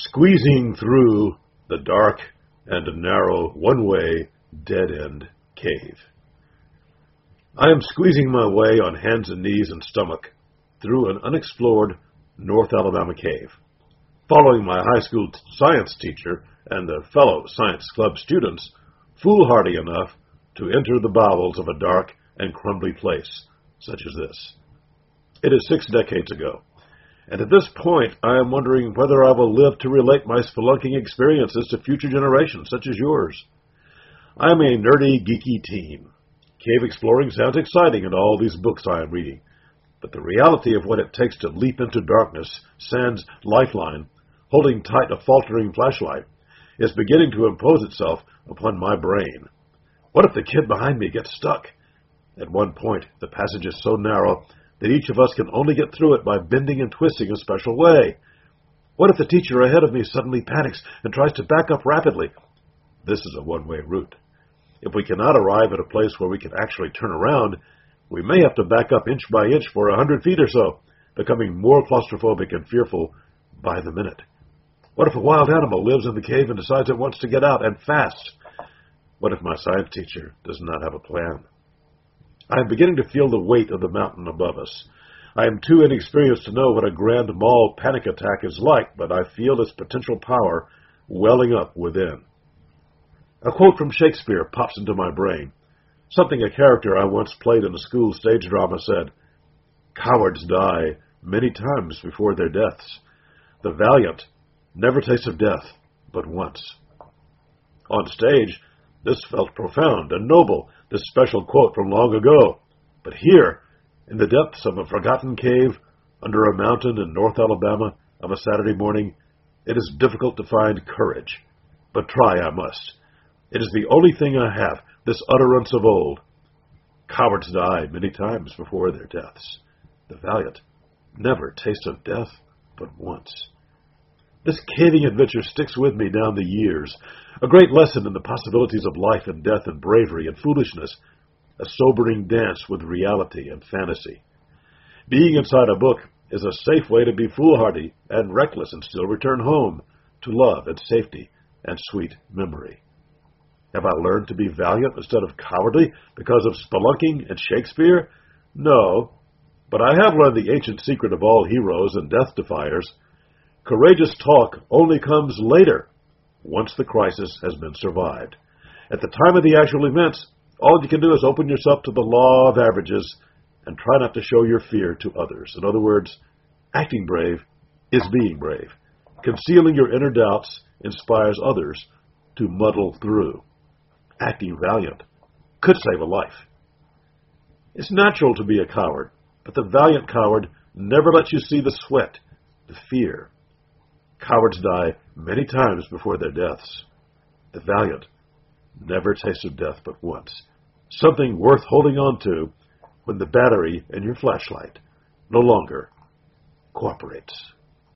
Squeezing through the dark and narrow one-way dead-end cave. I am squeezing my way on hands and knees and stomach through an unexplored North Alabama cave, following my high school science teacher and the fellow science club students foolhardy enough to enter the bowels of a dark and crumbly place such as this. It is 6 decades ago, and at this point I am wondering whether I will live to relate my spelunking experiences to future generations such as yours. I am a nerdy, geeky teen. Cave exploring sounds exciting in all these books I am reading, but the reality of what it takes to leap into darkness, sans lifeline, holding tight a faltering flashlight, is beginning to impose itself upon my brain. What if the kid behind me gets stuck? At one point, the passage is so narrow that each of us can only get through it by bending and twisting a special way. What if the teacher ahead of me suddenly panics and tries to back up rapidly? This is a one-way route. If we cannot arrive at a place where we can actually turn around, we may have to back up inch by inch for 100 feet or so, becoming more claustrophobic and fearful by the minute. What if a wild animal lives in the cave and decides it wants to get out, and fast? What if my science teacher does not have a plan? I am beginning to feel the weight of the mountain above us. I am too inexperienced to know what a grand mal panic attack is like, but I feel its potential power welling up within. A quote from Shakespeare pops into my brain, something a character I once played in a school stage drama said, "Cowards die many times before their deaths. The valiant never taste of death but once." On stage, this felt profound and noble, this special quote from long ago. But here, in the depths of a forgotten cave, under a mountain in North Alabama of a Saturday morning, it is difficult to find courage. But try I must. It is the only thing I have, this utterance of old. Cowards die many times before their deaths. The valiant never taste of death but once. This caving adventure sticks with me down the years, a great lesson in the possibilities of life and death and bravery and foolishness, a sobering dance with reality and fantasy. Being inside a book is a safe way to be foolhardy and reckless and still return home to love and safety and sweet memory. Have I learned to be valiant instead of cowardly because of spelunking and Shakespeare? No, but I have learned the ancient secret of all heroes and death-defiers. Courageous talk only comes later, once the crisis has been survived. At the time of the actual events, all you can do is open yourself to the law of averages and try not to show your fear to others. In other words, acting brave is being brave. Concealing your inner doubts inspires others to muddle through. Acting valiant could save a life. It's natural to be a coward, but the valiant coward never lets you see the sweat, the fear. Cowards die many times before their deaths. The valiant never tasted death but once. Something worth holding on to when the battery in your flashlight no longer cooperates.